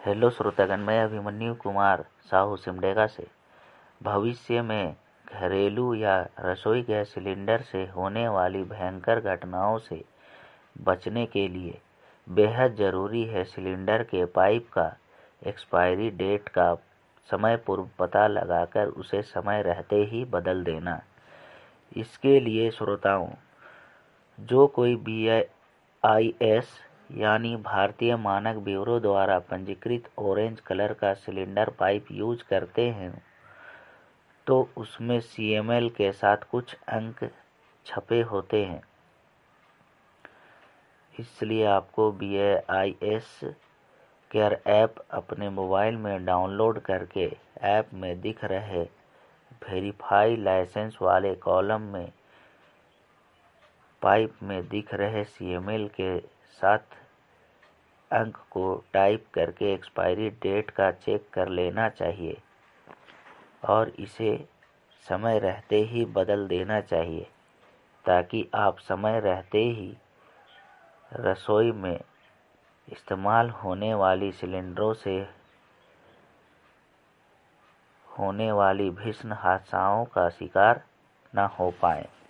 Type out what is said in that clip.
Hello श्रोतागण, मैं अभिमन्यु कुमार साहू सिमडेगा से। भविष्य में घरेलू या रसोई गैस सिलेंडर से होने वाली भयंकर घटनाओं से बचने के लिए बेहद ज़रूरी है सिलेंडर के पाइप का एक्सपायरी डेट का समय पूर्व पता लगाकर उसे समय रहते ही बदल देना। इसके लिए श्रोताओं, जो कोई BIS यानी भारतीय मानक ब्यूरो द्वारा पंजीकृत ऑरेंज कलर का सिलेंडर पाइप यूज करते हैं तो उसमें CML के साथ कुछ अंक छपे होते हैं। इसलिए आपको BIS केयर ऐप अपने मोबाइल में डाउनलोड करके ऐप में दिख रहे वेरीफाई लाइसेंस वाले कॉलम में पाइप में दिख रहे CML के साथ अंक को टाइप करके एक्सपायरी डेट का चेक कर लेना चाहिए और इसे समय रहते ही बदल देना चाहिए, ताकि आप समय रहते ही रसोई में इस्तेमाल होने वाली सिलेंडरों से होने वाली भीषण हादसाओं का शिकार न हो पाएं।